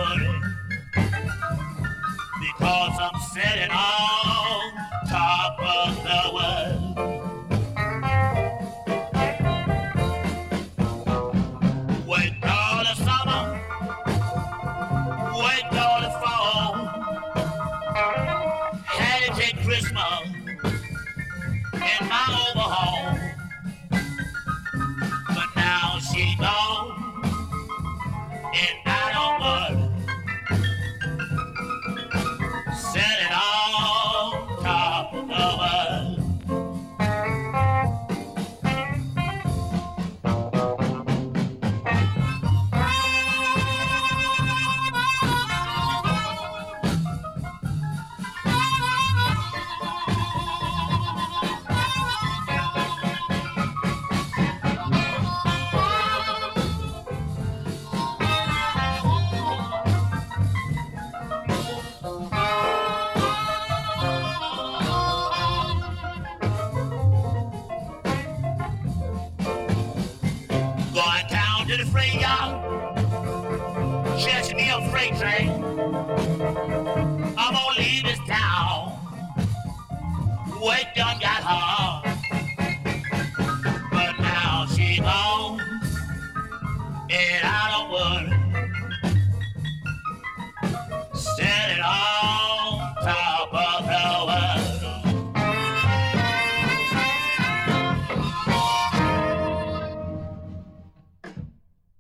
worry because I'm sitting on top of the world. Wait till the summer, wait till the fall. Had to take Christmas in my overhaul, but now she gone, and I don't worry. Set it on top of the world. Going down to the freight yard, catch me a freight train. I'm gonna leave this town. Wait, done got hard, but now she gone, and I don't worry.